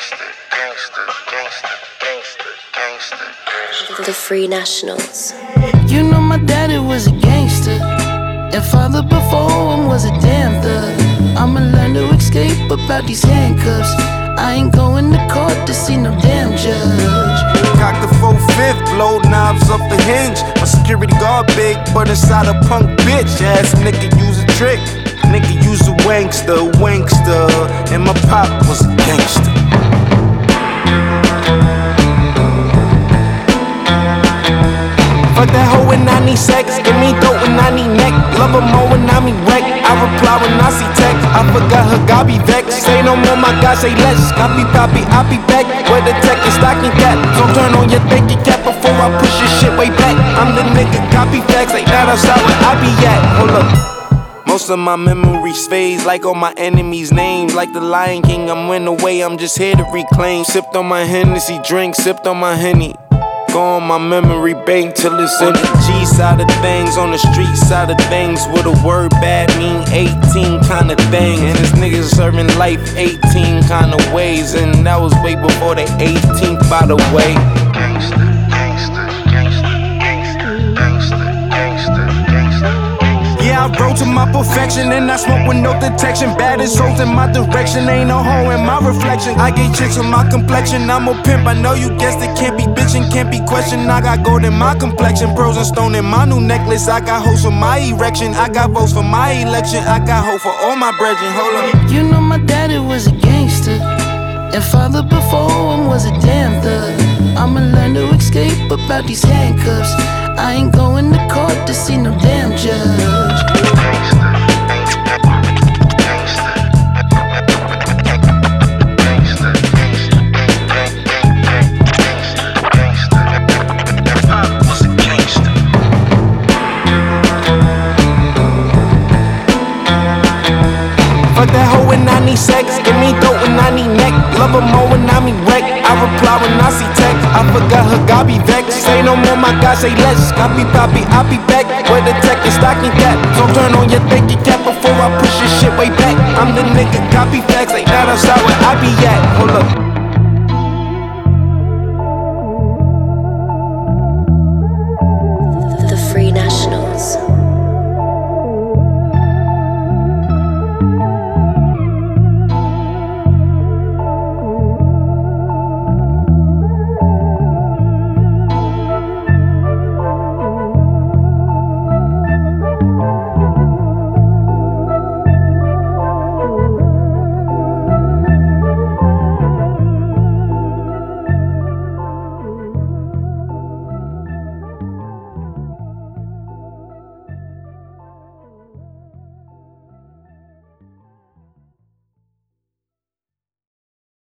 The Free Nationals. You know my daddy was a gangster, and father before him was a damn thug. I'ma learn to escape about these handcuffs. I ain't going to court to see no damn judge. Cock the 4/5, blow knobs off the hinge. My security guard big, but inside a punk bitch. Ass nigga use a trick, nigga use a wankster, and my pop was a gangster. Fuck that hoe when I need sex, give me throat when I need neck. Love her more when I'm erect, I reply when I see text. I forgot her, God be vexed. Say no more, my God, say less. Copy, poppy, I be back. Where the tech is stocking cap. So turn on your thinking cap before I push your shit way back. I'm the nigga, copy facts, like that outside where I be at. Hold up. Most of my memories phase like all my enemies' names. Like the Lion King, I'm went away, I'm just here to reclaim. Sipped on my Hennessy drink, sipped on my Henny. Go on my memory bank till it's in the G side of things. On the street side of things, with a word bad mean 18 kinda thing. And this niggas serving life 18 kinda ways. And that was way before the 18th, by the way. Yeah, I rode to my perfection and I smoke with no detection. Baddest hoes in my direction, ain't no hoe in my reflection. I get chicks on my complexion, I'm a pimp, I know you guessed it. Can't be bitchin', can't be questioned. I got gold in my complexion, pearls and stone in my new necklace. I got hoes for my erection, I got votes for my election. I got hoes for all my brethren, hold up. You know my daddy was a gangster, and father before him was a damn thug. I'ma learn to escape about these handcuffs. I ain't going to court to see no damn judge. Fuck that hoe when I need sex, give me throat when I need neck. Love her more when I'm erect, I reply when I see text. I forgot her, God be vexed. Say no more, my God, say less. Copy, poppy, I be back. Where the tech is stocking cap. So turn on your thinking cap before I push your shit way back. I'm the nigga, copy facts, like that outside where I be at.